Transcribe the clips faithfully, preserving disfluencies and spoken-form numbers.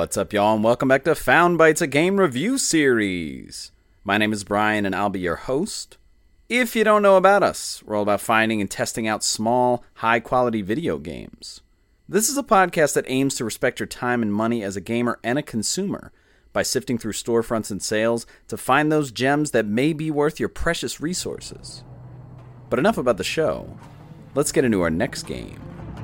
What's up, y'all, and welcome back to Found Bytes, a game review series. My name is Brian, and I'll be your host. If you don't know about us, we're all about finding and testing out small, high-quality video games. This is a podcast that aims to respect your time and money as a gamer and a consumer by sifting through storefronts and sales to find those gems that may be worth your precious resources. But enough about the show. Let's get into our next game.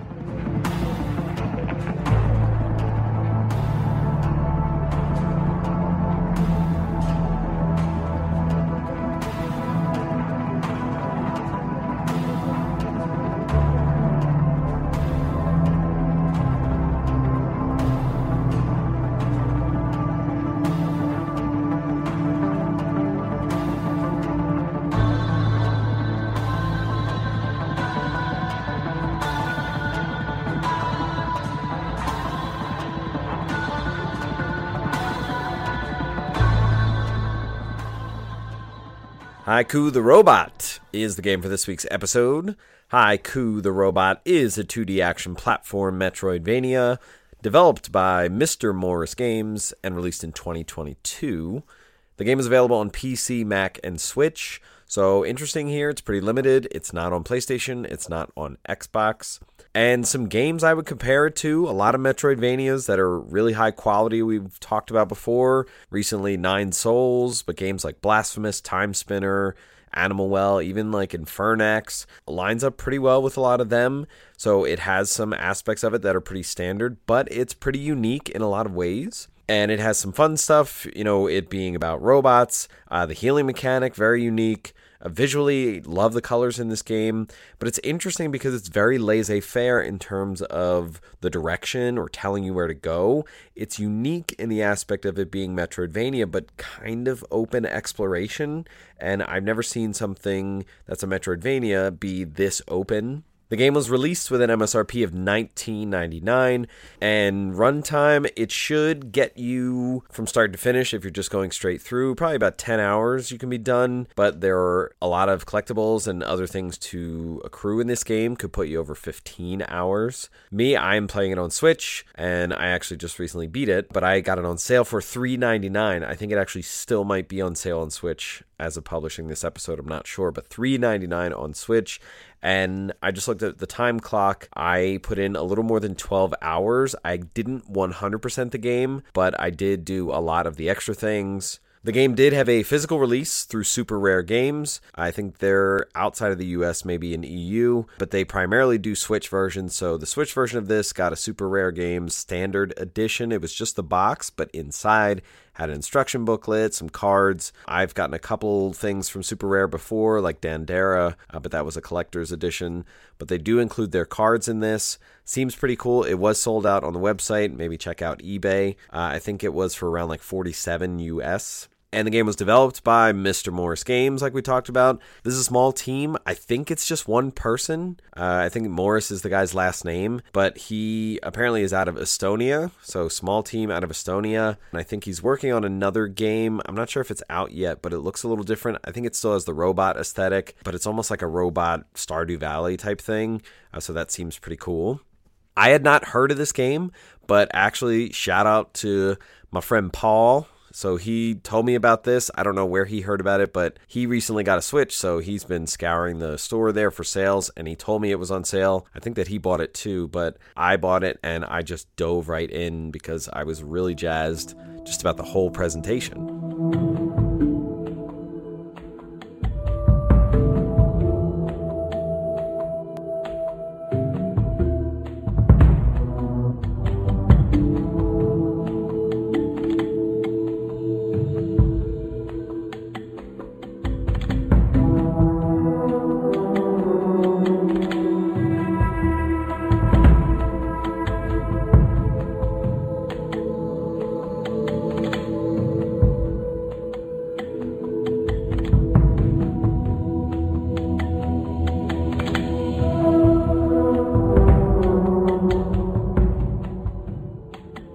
Haiku the Robot is the game for this week's episode. Haiku the Robot is a two D action platform Metroidvania developed by Mister Morris Games and released in twenty twenty-two. The game is available on P C, Mac, and Switch. So interesting here, it's pretty limited. It's not on PlayStation, it's not on Xbox. And some games I would compare it to, a lot of Metroidvanias that are really high quality we've talked about before. Recently, Nine Souls, but games like Blasphemous, Time Spinner, Animal Well, even like Infernax, lines up pretty well with a lot of them. So it has some aspects of it that are pretty standard, but it's pretty unique in a lot of ways. And it has some fun stuff, you know, it being about robots, uh, the healing mechanic, very unique. Uh, visually, love the colors in this game, but it's interesting because it's very laissez-faire in terms of the direction or telling you where to go. It's unique in the aspect of it being Metroidvania, but kind of open exploration, and I've never seen something that's a Metroidvania be this open. The game was released with an M S R P of nineteen ninety-nine, and runtime, it should get you from start to finish if you're just going straight through. Probably about ten hours you can be done, but there are a lot of collectibles and other things to accrue in this game. Could put you over fifteen hours. Me, I'm playing it on Switch, and I actually just recently beat it, but I got it on sale for three ninety-nine. I think it actually still might be on sale on Switch as of publishing this episode, I'm not sure, but three ninety-nine on Switch. And I just looked at the time clock. I put in a little more than twelve hours. I didn't one hundred percent the game, but I did do a lot of the extra things. The game did have a physical release through Super Rare Games. I think they're outside of the U S, maybe in E U, but they primarily do Switch versions. So the Switch version of this got a Super Rare Games standard edition. It was just the box, but inside had an instruction booklet, some cards. I've gotten a couple things from Super Rare before, like Dandara, uh, but that was a collector's edition. But they do include their cards in this. Seems pretty cool. It was sold out on the website. Maybe check out eBay. Uh, I think it was for around like forty-seven U S. And the game was developed by Mister Morris Games, like we talked about. This is a small team. I think it's just one person. Uh, I think Morris is the guy's last name, but he apparently is out of Estonia. So small team out of Estonia. And I think he's working on another game. I'm not sure if it's out yet, but it looks a little different. I think it still has the robot aesthetic, but it's almost like a robot Stardew Valley type thing. Uh, so that seems pretty cool. I had not heard of this game, but actually shout out to my friend Paul. So he told me about this. I don't know where he heard about it, but he recently got a Switch, so he's been scouring the store there for sales, and he told me it was on sale. I think that he bought it too, but I bought it, and I just dove right in because I was really jazzed just about the whole presentation.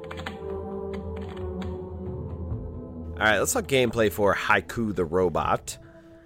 Alright, let's talk gameplay for Haiku the Robot.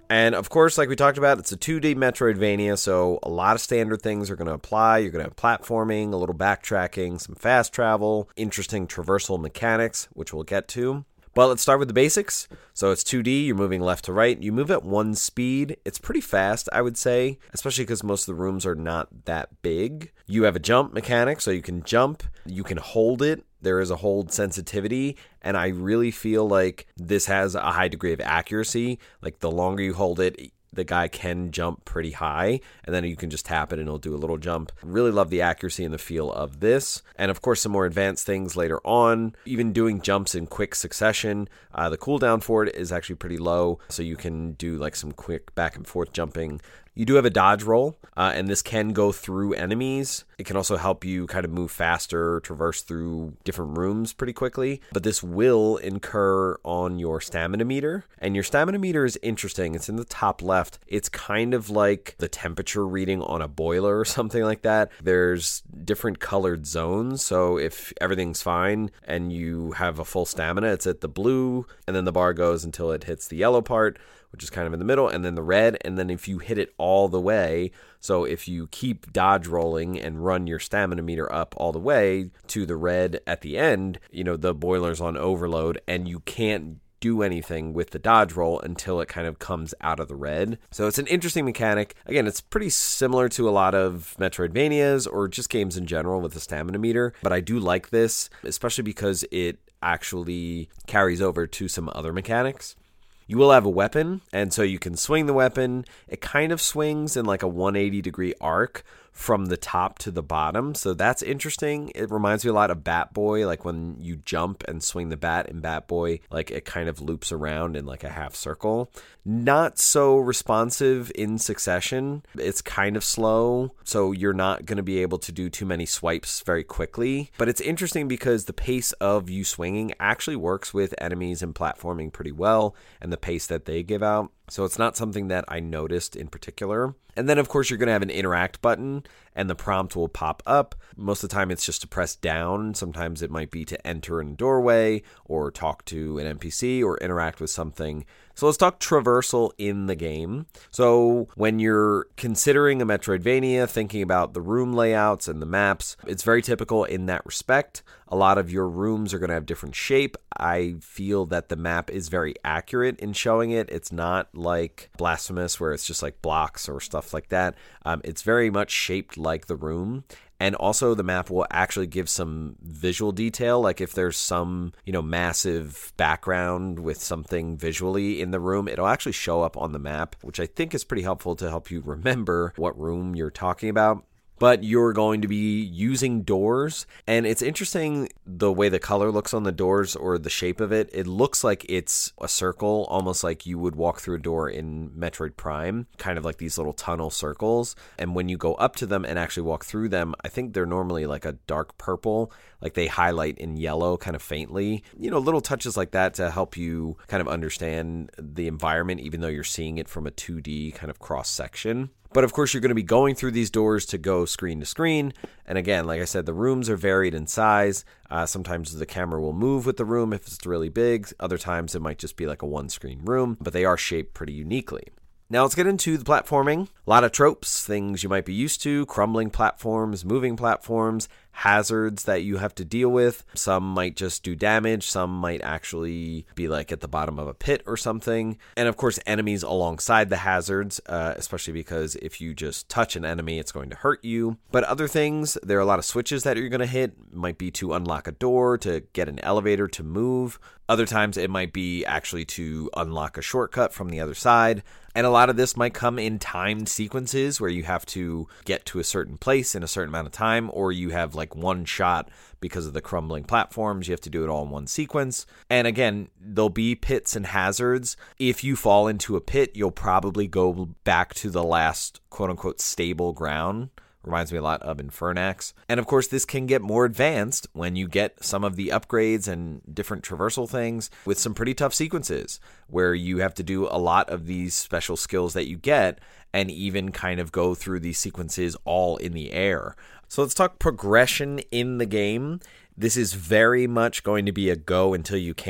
And of course, like we talked about, it's a two D Metroidvania, so a lot of standard things are going to apply. You're going to have platforming, a little backtracking, some fast travel, interesting traversal mechanics, which we'll get to. But let's start with the basics. So it's two D, you're moving left to right. You move at one speed. It's pretty fast, I would say, especially because most of the rooms are not that big. You have a jump mechanic, so you can jump. You can hold it. There is a hold sensitivity, and I really feel like this has a high degree of accuracy. Like the longer you hold it, the guy can jump pretty high, and then you can just tap it and it'll do a little jump. Really love the accuracy and the feel of this. And of course, some more advanced things later on, even doing jumps in quick succession. Uh, the cooldown for it is actually pretty low, so you can do like some quick back and forth jumping. You do have a dodge roll, uh, and this can go through enemies. It can also help you kind of move faster, traverse through different rooms pretty quickly. But this will incur on your stamina meter. And your stamina meter is interesting. It's in the top left. It's kind of like the temperature reading on a boiler or something like that. There's different colored zones. So if everything's fine and you have a full stamina, it's at the blue, and then the bar goes until it hits the yellow part, which is kind of in the middle, and then the red, and then if you hit it all the way, so if you keep dodge rolling and run your stamina meter up all the way to the red at the end, you know, the boiler's on overload, and you can't do anything with the dodge roll until it kind of comes out of the red. So it's an interesting mechanic. Again, it's pretty similar to a lot of Metroidvanias or just games in general with the stamina meter, but I do like this, especially because it actually carries over to some other mechanics. You will have a weapon, and so you can swing the weapon. It kind of swings in like a one hundred eighty degree arc from the top to the bottom, so that's interesting. It reminds me a lot of Bat Boy, like when you jump and swing the bat in Bat Boy, like it kind of loops around in like a half circle. Not so responsive in succession. It's kind of slow, so you're not going to be able to do too many swipes very quickly. But it's interesting because the pace of you swinging actually works with enemies and platforming pretty well, and the pace that they give out. So it's not something that I noticed in particular. And then, of course, you're going to have an interact button, and the prompt will pop up. Most of the time, it's just to press down. Sometimes it might be to enter in a doorway or talk to an N P C or interact with something. So let's talk traversal in the game. So when you're considering a Metroidvania, thinking about the room layouts and the maps, it's very typical in that respect. A lot of your rooms are going to have different shape. I feel that the map is very accurate in showing it. It's not like Blasphemous where it's just like blocks or stuff like that. Um, it's very much shaped like the room. And also the map will actually give some visual detail, like if there's some, you know, massive background with something visually in the room, it'll actually show up on the map, which I think is pretty helpful to help you remember what room you're talking about. But you're going to be using doors, and it's interesting the way the color looks on the doors or the shape of it. It looks like it's a circle, almost like you would walk through a door in Metroid Prime, kind of like these little tunnel circles. And when you go up to them and actually walk through them, I think they're normally like a dark purple, like they highlight in yellow kind of faintly. You know, little touches like that to help you kind of understand the environment, even though you're seeing it from a two D kind of cross section. But of course, you're going to be going through these doors to go screen to screen. And again, like I said, the rooms are varied in size. Uh, sometimes the camera will move with the room if it's really big. Other times it might just be like a one screen room, but they are shaped pretty uniquely. Now let's get into the platforming. A lot of tropes, things you might be used to, crumbling platforms, moving platforms, hazards that you have to deal with. Some might just do damage, some might actually be like at the bottom of a pit or something. And of course, enemies alongside the hazards, uh, especially because if you just touch an enemy, it's going to hurt you. But other things, there are a lot of switches that you're going to hit. It might be to unlock a door, to get an elevator, to move. Other times it might be actually to unlock a shortcut from the other side. And a lot of this might come in timed sequences where you have to get to a certain place in a certain amount of time, or you have like one shot because of the crumbling platforms. You have to do it all in one sequence. And again, there'll be pits and hazards. If you fall into a pit, you'll probably go back to the last quote unquote stable ground. Reminds me a lot of Infernax. And of course, this can get more advanced when you get some of the upgrades and different traversal things with some pretty tough sequences where you have to do a lot of these special skills that you get and even kind of go through these sequences all in the air. So let's talk progression in the game. This is very much going to be a go until you can't.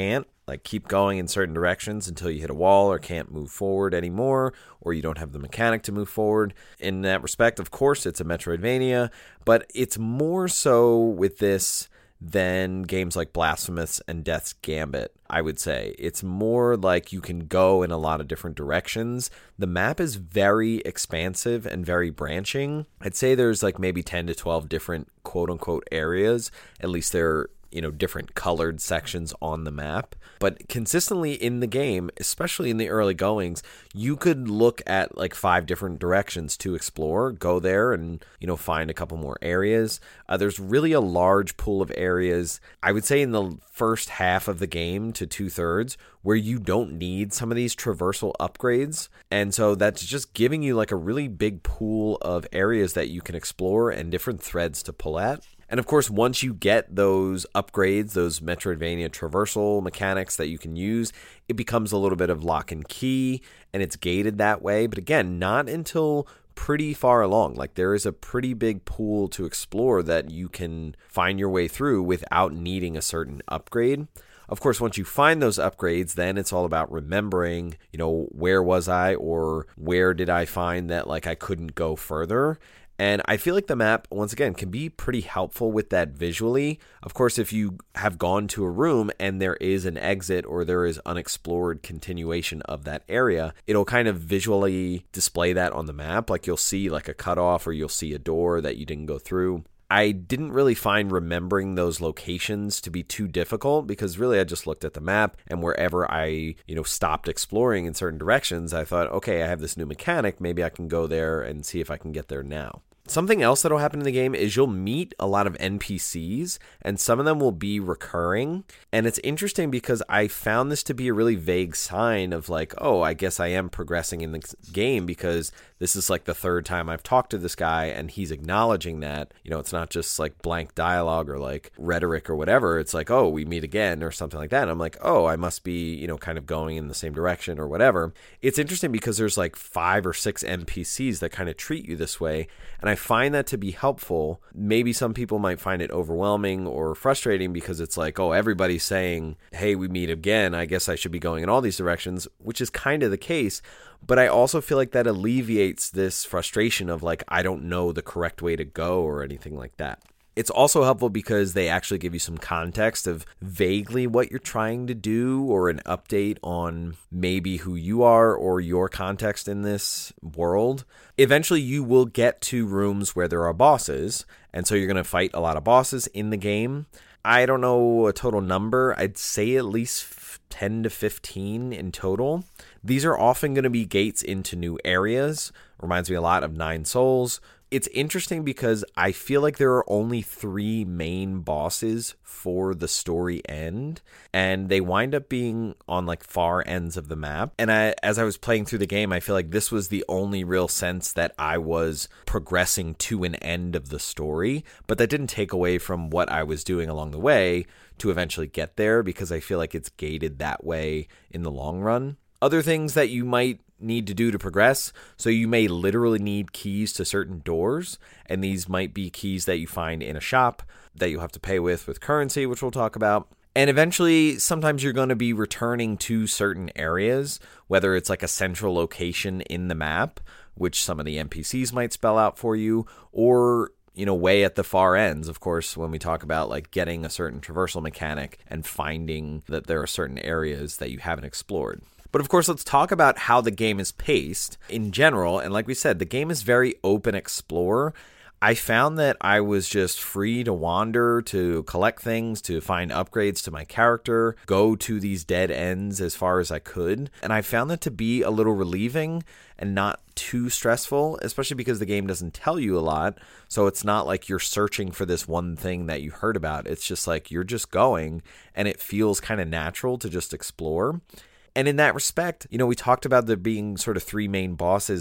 like keep going in certain directions until you hit a wall or can't move forward anymore, or you don't have the mechanic to move forward. In that respect, of course, it's a Metroidvania, but it's more so with this than games like Blasphemous and Death's Gambit, I would say. It's more like you can go in a lot of different directions. The map is very expansive and very branching. I'd say there's like maybe ten to twelve different quote-unquote areas. At least they're, you know, different colored sections on the map. But consistently in the game, especially in the early goings, you could look at like five different directions to explore, go there and, you know, find a couple more areas. Uh, there's really a large pool of areas, I would say in the first half of the game to two thirds, where you don't need some of these traversal upgrades. And so that's just giving you like a really big pool of areas that you can explore and different threads to pull at. And of course, once you get those upgrades, those Metroidvania traversal mechanics that you can use, it becomes a little bit of lock and key, and it's gated that way. But again, not until pretty far along. Like there is a pretty big pool to explore that you can find your way through without needing a certain upgrade. Of course, once you find those upgrades, then it's all about remembering, you know, where was I or where did I find that like I couldn't go further. And I feel like the map, once again, can be pretty helpful with that visually. Of course, if you have gone to a room and there is an exit or there is unexplored continuation of that area, it'll kind of visually display that on the map. Like you'll see like a cutoff or you'll see a door that you didn't go through. I didn't really find remembering those locations to be too difficult because really I just looked at the map and wherever I, you know, stopped exploring in certain directions, I thought, okay, I have this new mechanic. Maybe I can go there and see if I can get there now. Something else that'll happen in the game is you'll meet a lot of N P Cs, and some of them will be recurring. And it's interesting because I found this to be a really vague sign of like, oh, I guess I am progressing in the game because this is like the third time I've talked to this guy and he's acknowledging that. You know, it's not just like blank dialogue or like rhetoric or whatever. It's like, oh, we meet again or something like that. And I'm like, oh, I must be, you know, kind of going in the same direction or whatever. It's interesting because there's like five or six N P Cs that kind of treat you this way. And I find that to be helpful. Maybe some people might find it overwhelming or frustrating because it's like, oh, everybody's saying, hey, we meet again. I guess I should be going in all these directions, which is kind of the case. But I also feel like that alleviates this frustration of like, I don't know the correct way to go or anything like that. It's also helpful because they actually give you some context of vaguely what you're trying to do or an update on maybe who you are or your context in this world. Eventually, you will get to rooms where there are bosses, and so you're going to fight a lot of bosses in the game. I don't know a total number. I'd say at least ten to fifteen in total. These are often going to be gates into new areas. Reminds me a lot of Nine Souls. It's interesting because I feel like there are only three main bosses for the story end, and they wind up being on like far ends of the map. And I, as I was playing through the game, I feel like this was the only real sense that I was progressing to an end of the story, but that didn't take away from what I was doing along the way to eventually get there because I feel like it's gated that way in the long run. Other things that you might need to do to progress. So you may literally need keys to certain doors, and these might be keys that you find in a shop that you'll have to pay with with currency, which we'll talk about. And eventually, sometimes you're going to be returning to certain areas, whether it's like a central location in the map, which some of the N P Cs might spell out for you, or you know, way at the far ends, of course, when we talk about like getting a certain traversal mechanic and finding that there are certain areas that you haven't explored. But of course, let's talk about how the game is paced in general. And like we said, the game is very open explore. I found that I was just free to wander, to collect things, to find upgrades to my character, go to these dead ends as far as I could. And I found that to be a little relieving and not too stressful, especially because the game doesn't tell you a lot. So it's not like you're searching for this one thing that you heard about. It's just like you're just going, and it feels kind of natural to just explore. And in that respect, you know, we talked about there being sort of three main bosses.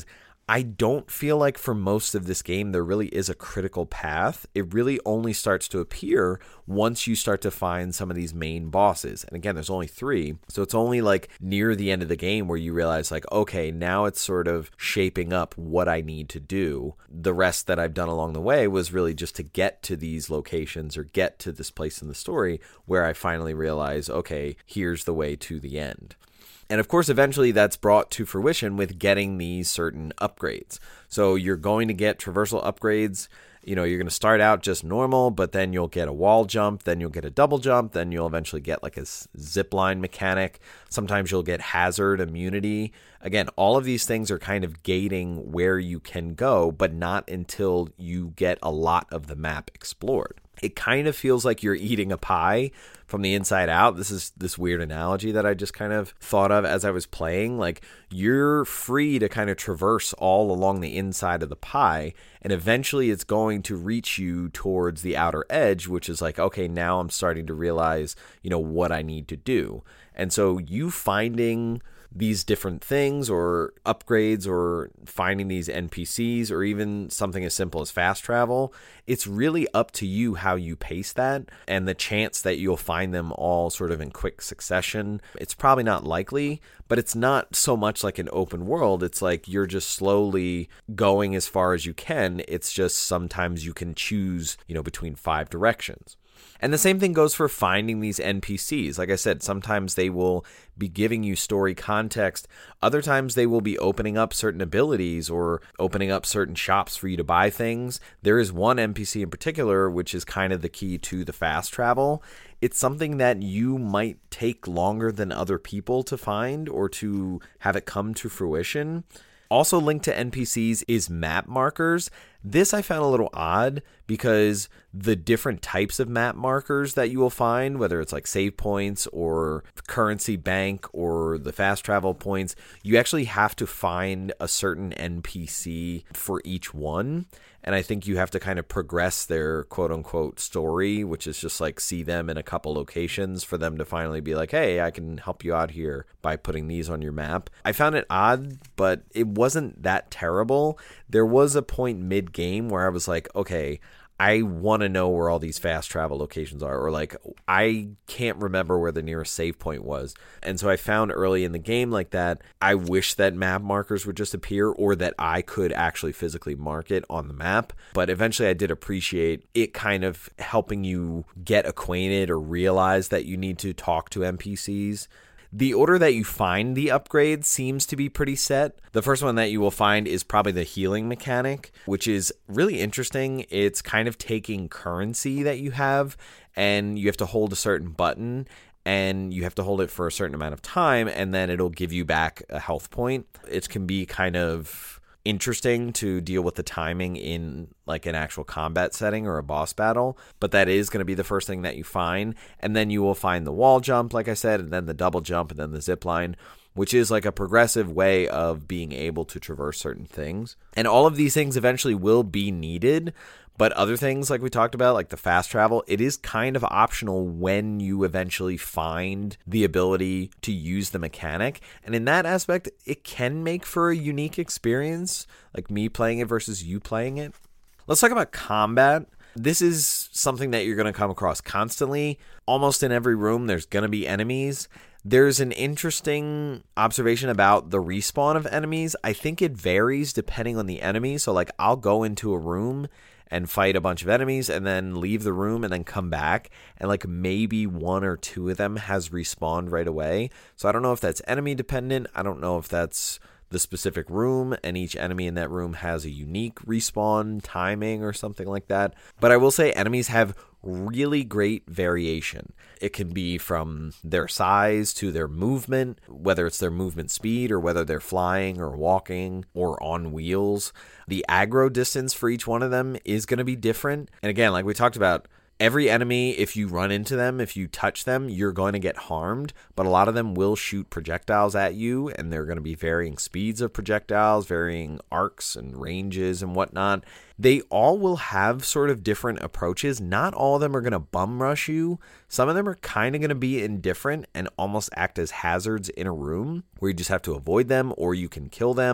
I don't feel like for most of this game there really is a critical path. It really only starts to appear once you start to find some of these main bosses. And again, there's only three. So it's only like near the end of the game where you realize like, okay, now it's sort of shaping up what I need to do. The rest that I've done along the way was really just to get to these locations or get to this place in the story where I finally realize, okay, here's the way to the end. And of course, eventually that's brought to fruition with getting these certain upgrades. So you're going to get traversal upgrades. You know, you're going to start out just normal, but then you'll get a wall jump, then you'll get a double jump, then you'll eventually get like a zip line mechanic. Sometimes you'll get hazard immunity. Again, all of these things are kind of gating where you can go, but not until you get a lot of the map explored. It kind of feels like you're eating a pie from the inside out. This is this weird analogy that I just kind of thought of as I was playing. Like, you're free to kind of traverse all along the inside of the pie, and eventually it's going to reach you towards the outer edge, which is like, okay, now I'm starting to realize, you know, what I need to do. And so you finding these different things or upgrades or finding these N P Cs or even something as simple as fast travel, it's really up to you how you pace that, and the chance that you'll find them all sort of in quick succession. It's probably not likely, but it's not so much like an open world. It's like you're just slowly going as far as you can. It's just sometimes you can choose, you know, between five directions. And the same thing goes for finding these N P Cs. Like I said, sometimes they will be giving you story context. Other times they will be opening up certain abilities or opening up certain shops for you to buy things. There is one N P C in particular, which is kind of the key to the fast travel. It's something that you might take longer than other people to find or to have it come to fruition. Also linked to N P Cs is map markers. This I found a little odd because the different types of map markers that you will find, whether it's like save points or currency bank or the fast travel points, you actually have to find a certain N P C for each one. And I think you have to kind of progress their quote unquote story, which is just like see them in a couple locations for them to finally be like, hey, I can help you out here by putting these on your map. I found it odd, but it wasn't that terrible. There was a point mid game where I was like, okay, I want to know where all these fast travel locations are, or like I can't remember where the nearest save point was. And so I found early in the game like that, I wish that map markers would just appear or that I could actually physically mark it on the map. But eventually I did appreciate it kind of helping you get acquainted or realize that you need to talk to N P Cs. The order that you find the upgrades seems to be pretty set. The first one that you will find is probably the healing mechanic, which is really interesting. It's kind of taking currency that you have, and you have to hold a certain button, and you have to hold it for a certain amount of time, and then it'll give you back a health point. It can be kind of interesting to deal with the timing in like an actual combat setting or a boss battle, but that is going to be the first thing that you find. And then you will find the wall jump, like I said, and then the double jump, and then the zip line, which is like a progressive way of being able to traverse certain things. And all of these things eventually will be needed, but other things like we talked about, like the fast travel, it is kind of optional when you eventually find the ability to use the mechanic. And in that aspect, it can make for a unique experience, like me playing it versus you playing it. Let's talk about combat. This is something that you're going to come across constantly. Almost in every room, there's going to be enemies. There's an interesting observation about the respawn of enemies. I think it varies depending on the enemy. So like I'll go into a room and fight a bunch of enemies and then leave the room and then come back, and like maybe one or two of them has respawned right away. So I don't know if that's enemy dependent. I don't know if that's the specific room, and each enemy in that room has a unique respawn timing or something like that. But I will say enemies have really great variation. It can be from their size to their movement, whether it's their movement speed or whether they're flying or walking or on wheels. The aggro distance for each one of them is going to be different. And again, like we talked about, every enemy, if you run into them, if you touch them, you're going to get harmed, but a lot of them will shoot projectiles at you, and they're going to be varying speeds of projectiles, varying arcs and ranges and whatnot. They all will have sort of different approaches. Not all of them are going to bum rush you. Some of them are kind of going to be indifferent and almost act as hazards in a room where you just have to avoid them or you can kill them.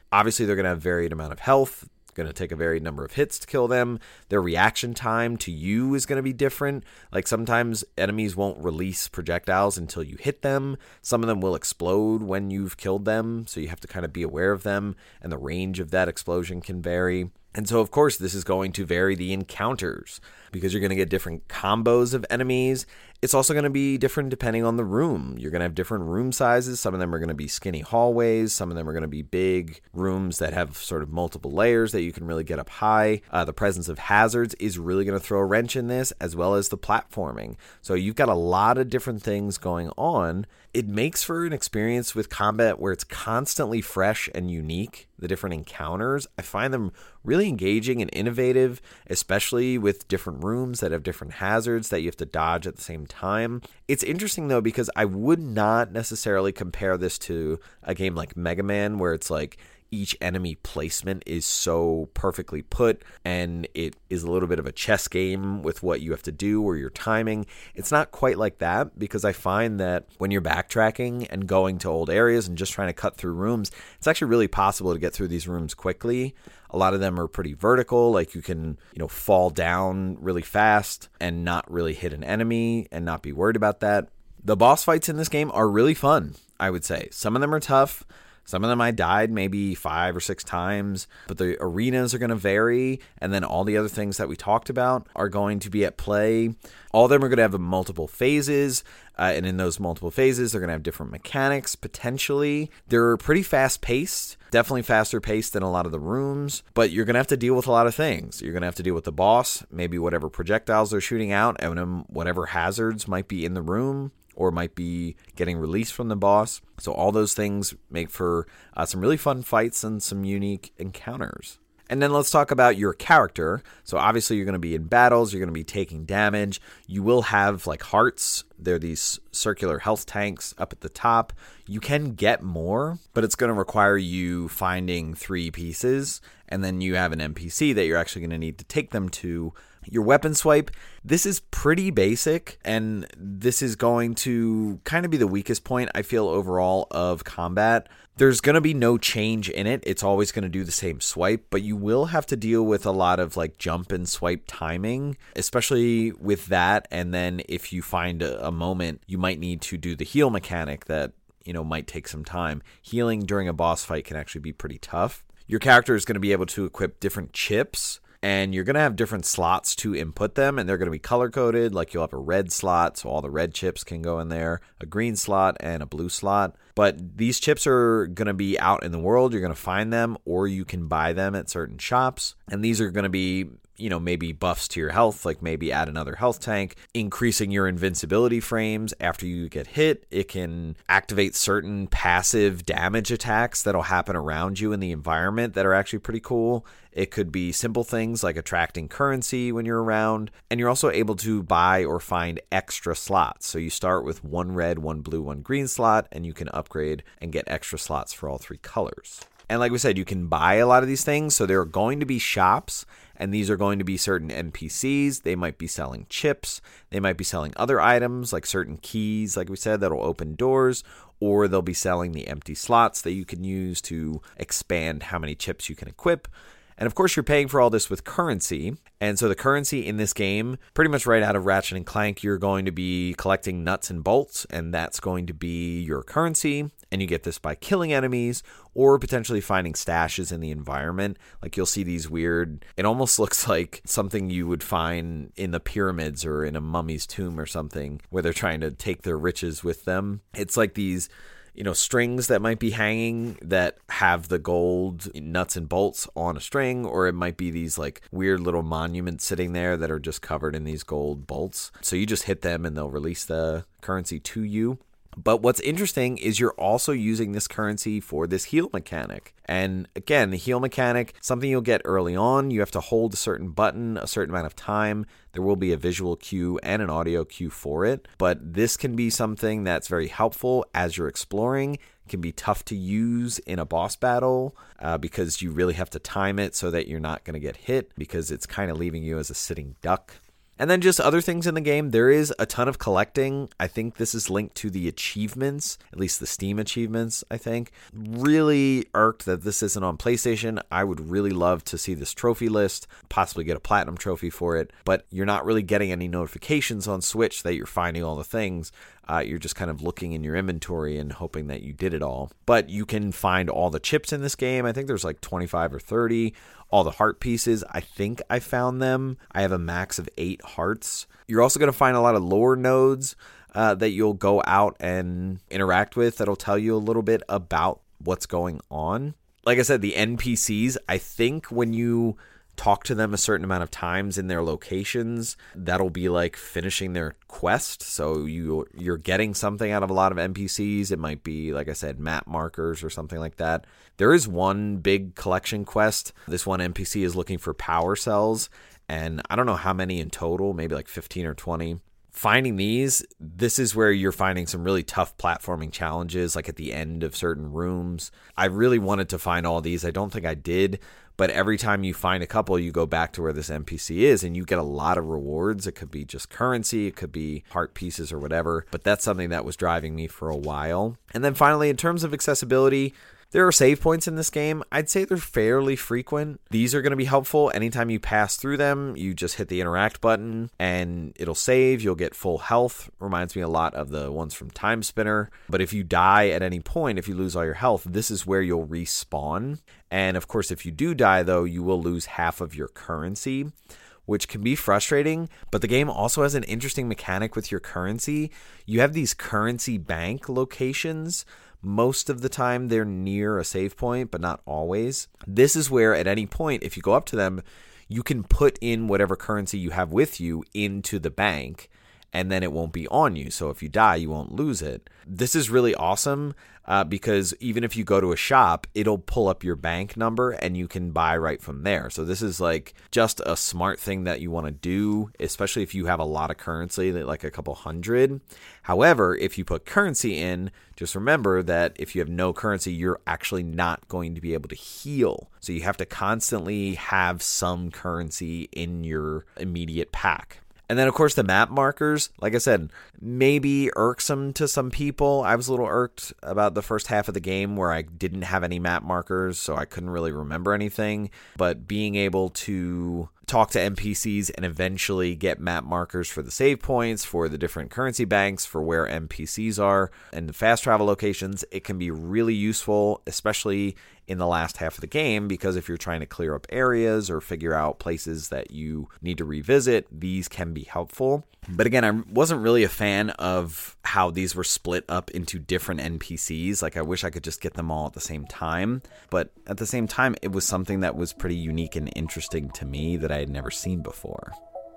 Obviously, they're going to have varied amount of health. Going to take a varied number of hits to kill them. Their reaction time to you is going to be different. Like sometimes enemies won't release projectiles until you hit them. Some of them will explode when you've killed them, so you have to kind of be aware of them, and the range of that explosion can vary. And so, of course, this is going to vary the encounters because you're going to get different combos of enemies. It's also going to be different depending on the room. You're going to have different room sizes. Some of them are going to be skinny hallways. Some of them are going to be big rooms that have sort of multiple layers that you can really get up high. Uh, the presence of hazards is really going to throw a wrench in this, as well as the platforming. So you've got a lot of different things going on. It makes for an experience with combat where it's constantly fresh and unique. The different encounters, I find them really engaging and innovative, especially with different rooms that have different hazards that you have to dodge at the same time. It's interesting though, because I would not necessarily compare this to a game like Mega Man, where it's like each enemy placement is so perfectly put and it is a little bit of a chess game with what you have to do or your timing. It's not quite like that, because I find that when you're backtracking and going to old areas and just trying to cut through rooms, it's actually really possible to get through these rooms quickly. A lot of them are pretty vertical, like you can, you know, fall down really fast and not really hit an enemy and not be worried about that. The boss fights in this game are really fun, I would say. Some of them are tough. Some of them I died maybe five or six times, but the arenas are going to vary, and then all the other things that we talked about are going to be at play. All of them are going to have multiple phases, uh, and in those multiple phases, they're going to have different mechanics, potentially. They're pretty fast-paced, definitely faster paced than a lot of the rooms, but you're going to have to deal with a lot of things. You're going to have to deal with the boss, maybe whatever projectiles they're shooting out, and whatever hazards might be in the room, or might be getting released from the boss. So all those things make for uh, some really fun fights and some unique encounters. And then let's talk about your character. So obviously you're going to be in battles, you're going to be taking damage. You will have like hearts. They're these circular health tanks up at the top. You can get more, but it's going to require you finding three pieces. And then you have an N P C that you're actually going to need to take them to. Your weapon swipe, this is pretty basic, and this is going to kind of be the weakest point, I feel, overall of combat. There's going to be no change in it. It's always going to do the same swipe, but you will have to deal with a lot of like jump and swipe timing, especially with that. And then if you find a, a moment, you might need to do the heal mechanic that, you know, might take some time. Healing during a boss fight can actually be pretty tough. Your character is going to be able to equip different chips, and you're going to have different slots to input them, and they're going to be color-coded. Like you'll have a red slot, so all the red chips can go in there, a green slot, and a blue slot. But these chips are going to be out in the world. You're going to find them, or you can buy them at certain shops. And these are going to be, you know, maybe buffs to your health, like maybe add another health tank, increasing your invincibility frames after you get hit. It can activate certain passive damage attacks that'll happen around you in the environment that are actually pretty cool. It could be simple things like attracting currency when you're around, and you're also able to buy or find extra slots. So you start with one red, one blue, one green slot, and you can upgrade and get extra slots for all three colors. And like we said, you can buy a lot of these things. So there are going to be shops, and these are going to be certain N P Cs. They might be selling chips. They might be selling other items like certain keys, like we said, that'll open doors. Or they'll be selling the empty slots that you can use to expand how many chips you can equip. And of course, you're paying for all this with currency. And so the currency in this game, pretty much right out of Ratchet and Clank, you're going to be collecting nuts and bolts, and that's going to be your currency. And you get this by killing enemies or potentially finding stashes in the environment. Like you'll see these weird, it almost looks like something you would find in the pyramids or in a mummy's tomb or something, where they're trying to take their riches with them. It's like these, you know, strings that might be hanging that have the gold nuts and bolts on a string, or it might be these like weird little monuments sitting there that are just covered in these gold bolts. So you just hit them and they'll release the currency to you. But what's interesting is you're also using this currency for this heal mechanic. And again, the heal mechanic, something you'll get early on. You have to hold a certain button a certain amount of time. There will be a visual cue and an audio cue for it. But this can be something that's very helpful as you're exploring. It can be tough to use in a boss battle uh, because you really have to time it so that you're not going to get hit, because it's kind of leaving you as a sitting duck. And then just other things in the game. There is a ton of collecting. I think this is linked to the achievements, at least the Steam achievements, I think. Really irked that this isn't on PlayStation. I would really love to see this trophy list, possibly get a platinum trophy for it, but you're not really getting any notifications on Switch that you're finding all the things. Uh, you're just kind of looking in your inventory and hoping that you did it all. But you can find all the chips in this game. I think there's like twenty-five or thirty. All the heart pieces, I think I found them. I have a max of eight hearts. You're also going to find a lot of lore nodes uh, that you'll go out and interact with that'll tell you a little bit about what's going on. Like I said, the N P Cs, I think when you talk to them a certain amount of times in their locations, that'll be like finishing their quest. So you, you're getting something out of a lot of N P Cs. It might be, like I said, map markers or something like that. There is one big collection quest. This one N P C is looking for power cells, and I don't know how many in total, maybe like fifteen or twenty. Finding these, this is where you're finding some really tough platforming challenges, like at the end of certain rooms. I really wanted to find all these. I don't think I did, but every time you find a couple, you go back to where this N P C is, and you get a lot of rewards. It could be just currency, it could be heart pieces or whatever, but that's something that was driving me for a while. And then finally, in terms of accessibility, there are save points in this game. I'd say they're fairly frequent. These are going to be helpful. Anytime you pass through them, you just hit the interact button and it'll save. You'll get full health. Reminds me a lot of the ones from Time Spinner. But if you die at any point, if you lose all your health, this is where you'll respawn. And of course, if you do die, though, you will lose half of your currency, which can be frustrating, but the game also has an interesting mechanic with your currency. You have these currency bank locations. Most of the time, they're near a save point, but not always. This is where, at any point, if you go up to them, you can put in whatever currency you have with you into the bank, and then it won't be on you. So if you die, you won't lose it. This is really awesome uh, because even if you go to a shop, it'll pull up your bank number and you can buy right from there. So this is like just a smart thing that you want to do, especially if you have a lot of currency, like a couple hundred. However, if you put currency in, just remember that if you have no currency, you're actually not going to be able to heal. So you have to constantly have some currency in your immediate pack. And then, of course, the map markers, like I said, maybe irksome to some people. I was a little irked about the first half of the game where I didn't have any map markers, so I couldn't really remember anything. But being able to talk to N P Cs and eventually get map markers for the save points, for the different currency banks, for where N P Cs are, and the fast travel locations, it can be really useful, especially in the last half of the game, because if you're trying to clear up areas or figure out places that you need to revisit, these can be helpful. But again, I wasn't really a fan of how these were split up into different N P Cs. Like, I wish I could just get them all at the same time. But at the same time, it was something that was pretty unique and interesting to me that I had never seen before.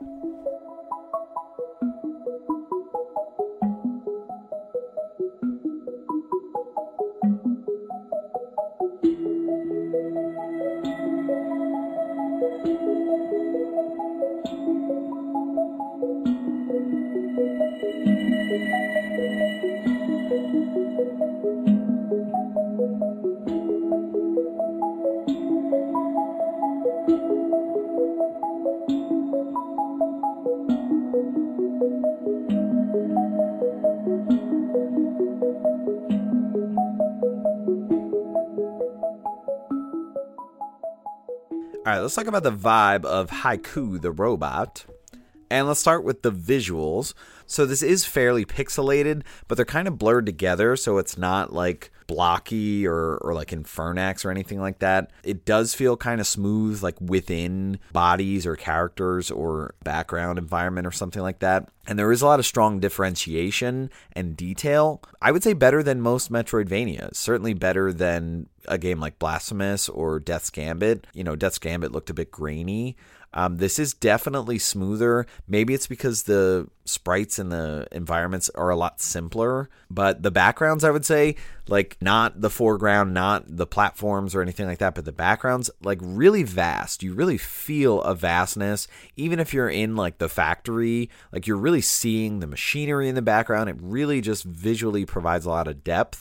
All right, let's talk about the vibe of Haiku the Robot. And let's start with the visuals. So this is fairly pixelated, but they're kind of blurred together, so it's not like blocky or, or like Infernax or anything like that. It does feel kind of smooth, like within bodies or characters or background environment or something like that. And there is a lot of strong differentiation and detail. I would say better than most Metroidvanias. Certainly better than a game like Blasphemous or Death's Gambit. You know, Death's Gambit looked a bit grainy. Um, this is definitely smoother. Maybe it's because the sprites and the environments are a lot simpler, but the backgrounds, I would say, like not the foreground, not the platforms or anything like that, but the backgrounds, like really vast. You really feel a vastness. Even if you're in like the factory, like you're really seeing the machinery in the background. It really just visually provides a lot of depth.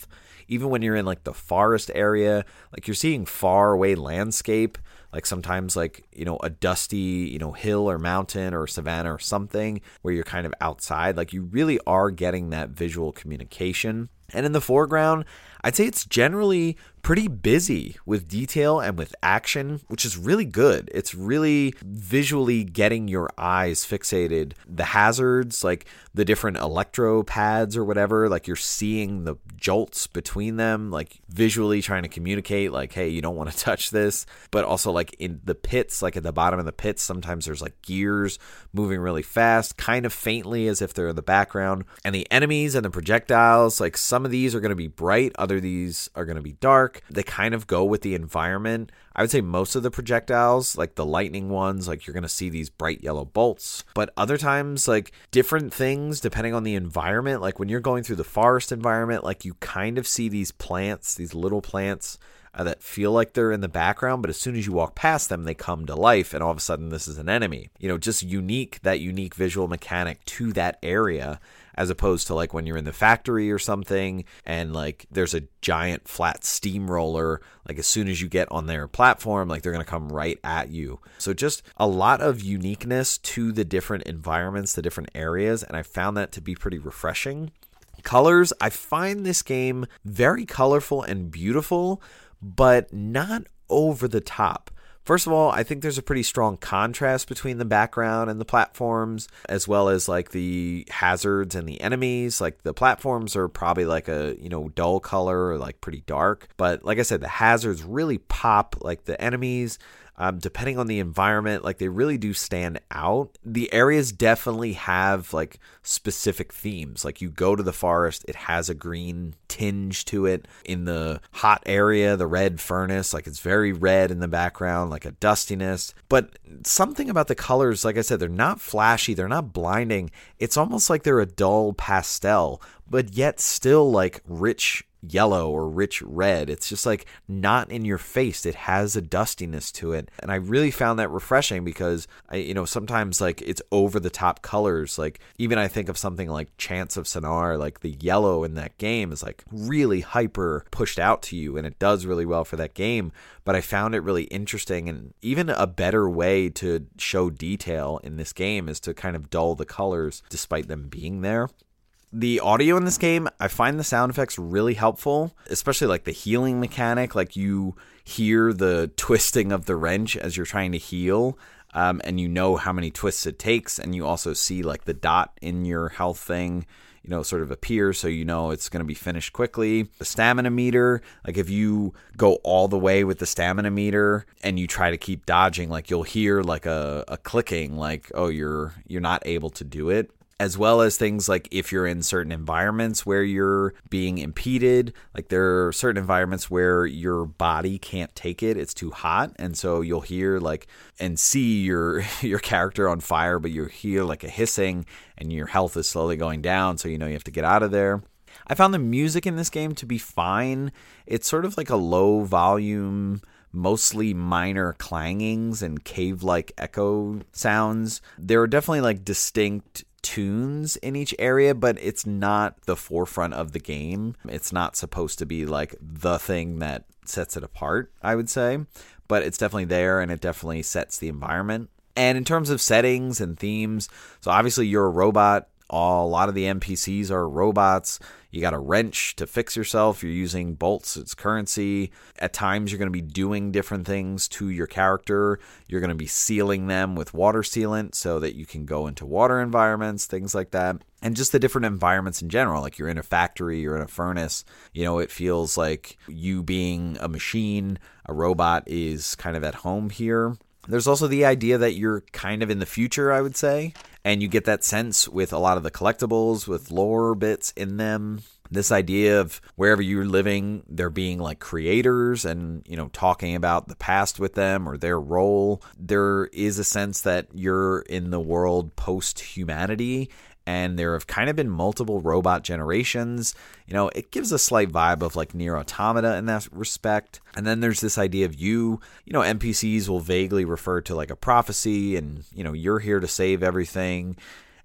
even when you're in like the forest area, like you're seeing far away landscape, like sometimes like, you know, a dusty, you know, hill or mountain or savanna or something where you're kind of outside. Like you really are getting that visual communication. And in the foreground, I'd say it's generally pretty busy with detail and with action, which is really good. It's really visually getting your eyes fixated. The hazards, like the different electro pads or whatever, like you're seeing the jolts between them, like visually trying to communicate like, hey, you don't want to touch this. But also like in the pits, like at the bottom of the pits, sometimes there's like gears moving really fast, kind of faintly as if they're in the background. And the enemies and the projectiles, like some of these are going to be bright, other these are going to be dark. They kind of go with the environment. I would say most of the projectiles, like the lightning ones, like you're going to see these bright yellow bolts. But other times, like different things depending on the environment. Like when you're going through the forest environment, like you kind of see these plants, these little plants uh, that feel like they're in the background. But as soon as you walk past them, they come to life. And all of a sudden, this is an enemy. You know, just unique, that unique visual mechanic to that area, as opposed to like when you're in the factory or something and like there's a giant flat steamroller, like as soon as you get on their platform, like they're going to come right at you. So just a lot of uniqueness to the different environments, the different areas. And I found that to be pretty refreshing. Colors, I find this game very colorful and beautiful, but not over the top. First of all, I think there's a pretty strong contrast between the background and the platforms, as well as like the hazards and the enemies. Like the platforms are probably like a, you know, dull color or like pretty dark. But like I said, the hazards really pop. Like the enemies, um, depending on the environment, like they really do stand out. The areas definitely have like specific themes. Like you go to the forest, it has a green tinge to it. In the hot area, the red furnace, like it's very red in the background, like a dustiness. But something about the colors, like I said, they're not flashy, they're not blinding. It's almost like they're a dull pastel, but yet still like rich yellow or rich red. It's just like not in your face. It has a dustiness to it. And I really found that refreshing because I, you know, sometimes like it's over the top colors. Like even I think of something like Chants of Sennaar, like the yellow in that game is like really hyper pushed out to you. And it does really well for that game. But I found it really interesting, and even a better way to show detail in this game is to kind of dull the colors despite them being there. The audio in this game, I find the sound effects really helpful, especially like the healing mechanic. Like you hear the twisting of the wrench as you're trying to heal, um, and you know how many twists it takes, and you also see like the dot in your health thing, you know, sort of appear, so you know it's going to be finished quickly. The stamina meter, like if you go all the way with the stamina meter and you try to keep dodging, like you'll hear like a, a clicking, like, oh, you're you're not able to do it. As well as things like if you're in certain environments where you're being impeded, like there are certain environments where your body can't take it, it's too hot, and so you'll hear like and see your your character on fire, but you hear like a hissing and your health is slowly going down, so you know you have to get out of there. I found the music in this game to be fine. It's sort of like a low volume, mostly minor clangings and cave-like echo sounds. There are definitely like distinct tunes in each area, but it's not the forefront of the game. It's not supposed to be like the thing that sets it apart, I would say, but it's definitely there and it definitely sets the environment. And in terms of settings and themes, so obviously you're a robot. All, a lot of the N P Cs are robots. You got a wrench to fix yourself. You're using bolts as currency. At times, you're going to be doing different things to your character. You're going to be sealing them with water sealant so that you can go into water environments, things like that. And just the different environments in general. Like you're in a factory, you're in a furnace. You know, it feels like you being a machine, a robot is kind of at home here. There's also the idea that you're kind of in the future, I would say, and you get that sense with a lot of the collectibles with lore bits in them. This idea of wherever you're living, there being like creators and, you know, talking about the past with them or their role. There is a sense that you're in the world post-humanity, and there have kind of been multiple robot generations. You know, it gives a slight vibe of like Nier Automata in that respect. And then there's this idea of you, you know, N P Cs will vaguely refer to like a prophecy and, you know, you're here to save everything.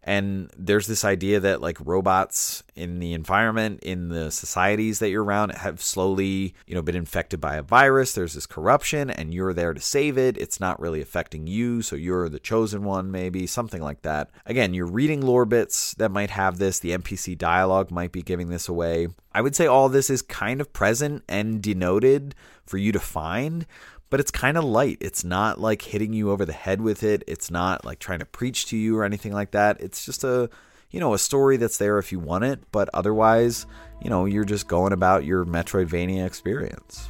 And there's this idea that like robots in the environment, in the societies that you're around, have slowly, you know, been infected by a virus. There's this corruption and you're there to save it. It's not really affecting you, so you're the chosen one, maybe, something like that. Again, you're reading lore bits that might have this. The N P C dialogue might be giving this away. I would say all this is kind of present and denoted for you to find, but it's kind of light. It's not like hitting you over the head with it. It's not like trying to preach to you or anything like that. It's just a, you know, a story that's there if you want it, but otherwise, you know, you're just going about your Metroidvania experience.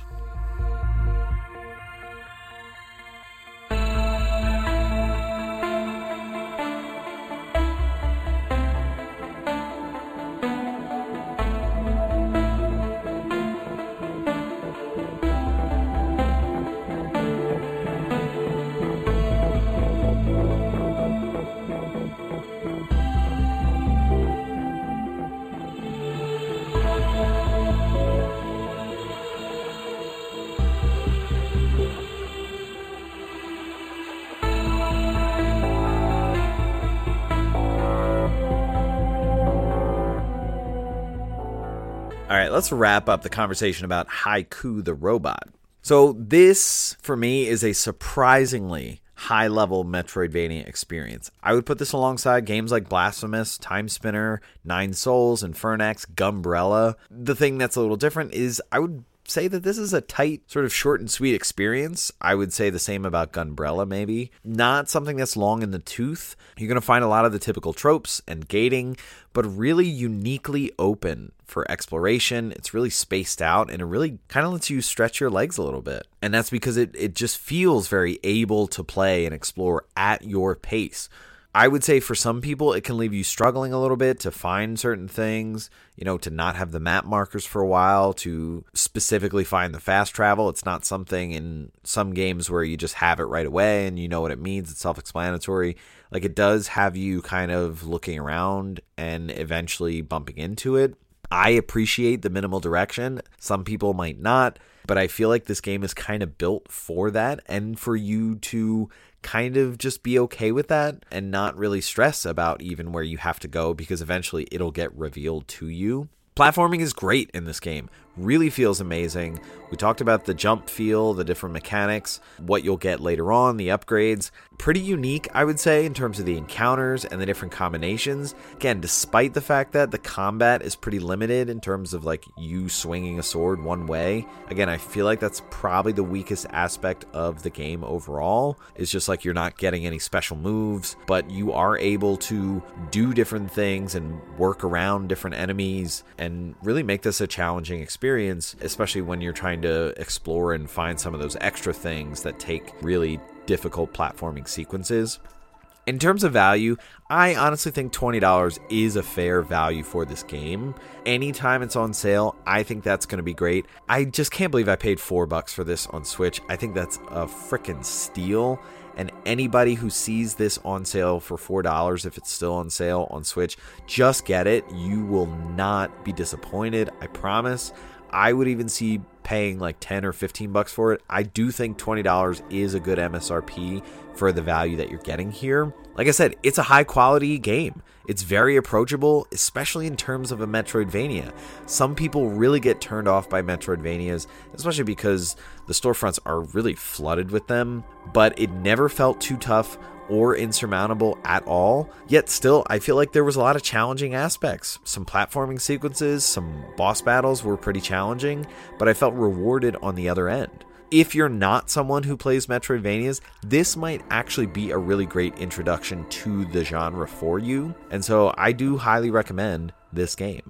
All right, let's wrap up the conversation about Haiku the Robot. So this, for me, is a surprisingly high-level Metroidvania experience. I would put this alongside games like Blasphemous, Time Spinner, Nine Souls, Infernax, Gumbrella. The thing that's a little different is I would say that this is a tight, sort of short and sweet experience. I would say the same about Gunbrella, maybe. Not something that's long in the tooth. You're going to find a lot of the typical tropes and gating, but really uniquely open for exploration. It's really spaced out, and it really kind of lets you stretch your legs a little bit. And that's because it, it just feels very able to play and explore at your pace. I would say for some people, it can leave you struggling a little bit to find certain things, you know, to not have the map markers for a while, to specifically find the fast travel. It's not something in some games where you just have it right away and you know what it means. It's self-explanatory. Like, it does have you kind of looking around and eventually bumping into it. I appreciate the minimal direction. Some people might not, but I feel like this game is kind of built for that and for you to kind of just be okay with that and not really stress about even where you have to go, because eventually it'll get revealed to you. Platforming is great in this game. Really feels amazing. We talked about the jump feel, the different mechanics, what you'll get later on, the upgrades. Pretty unique, I would say, in terms of the encounters and the different combinations. Again, despite the fact that the combat is pretty limited in terms of like you swinging a sword one way. Again, I feel like that's probably the weakest aspect of the game overall. It's just like you're not getting any special moves, but you are able to do different things and work around different enemies and really make this a challenging experience, especially when you're trying to explore and find some of those extra things that take really difficult platforming sequences. In terms of value, I honestly think twenty dollars is a fair value for this game. Anytime it's on sale, I think that's going to be great. I just can't believe I paid four bucks for this on Switch. I think that's a freaking steal. And anybody who sees this on sale for four dollars, if it's still on sale on Switch, just get it. You will not be disappointed, I promise. I would even see paying like ten or fifteen bucks for it. I do think twenty dollars is a good M S R P for the value that you're getting here. Like I said, it's a high quality game. It's very approachable, especially in terms of a Metroidvania. Some people really get turned off by Metroidvanias, especially because the storefronts are really flooded with them, but it never felt too tough or insurmountable at all. Yet still, I feel like there was a lot of challenging aspects. Some platforming sequences, some boss battles were pretty challenging, but I felt rewarded on the other end. If you're not someone who plays Metroidvanias, this might actually be a really great introduction to the genre for you. And so I do highly recommend this game.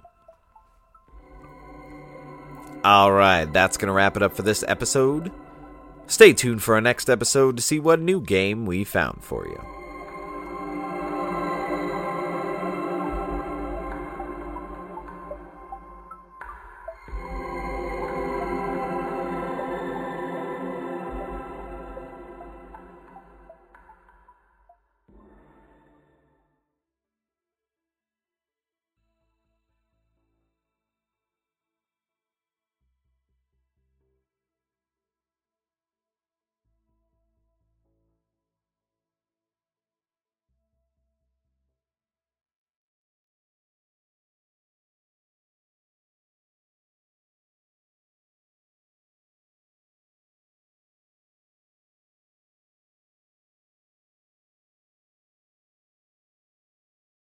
All right, that's going to wrap it up for this episode. Stay tuned for our next episode to see what new game we found for you.